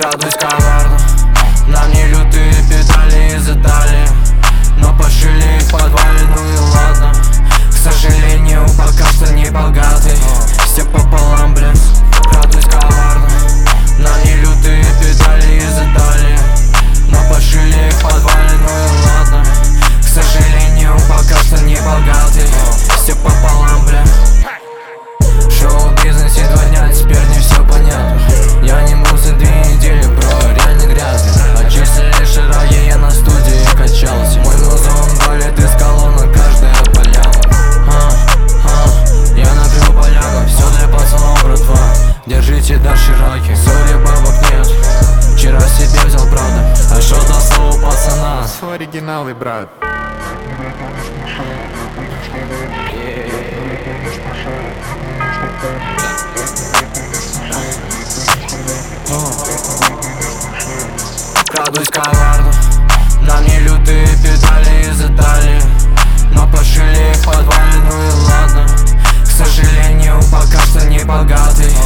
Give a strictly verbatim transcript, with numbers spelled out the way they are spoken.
Крадусь коварно, на мне лютые педали из Италии, но пошили их в подвале, ну и ладно. К сожалению, пока что не богатый, все пополам, блин. Крадусь коварно, на мне лютые педали из Италии, но пошили их в подвале, ну и ладно. К сожалению, пока что не богатый, все пополам, блин. Шоу-бизнесе два дня, теперь не все понятно. Я не мылся две недели, бро, реально грязный. Очистили шараги, я на студии качался. Мой музон валит из колонок, каждая поляна. а, а, Я накрыл поляну, все для пацанов, братва. Держите дошираки, сори, бабок нет. Вчера себе взял, правда, а шо за слово пацана? Оригиналы, брат. Крадусь коварно, на мне лютые педали из Италии, но пошили их в подвале, ну и ладно. К сожалению, пока что не богатый,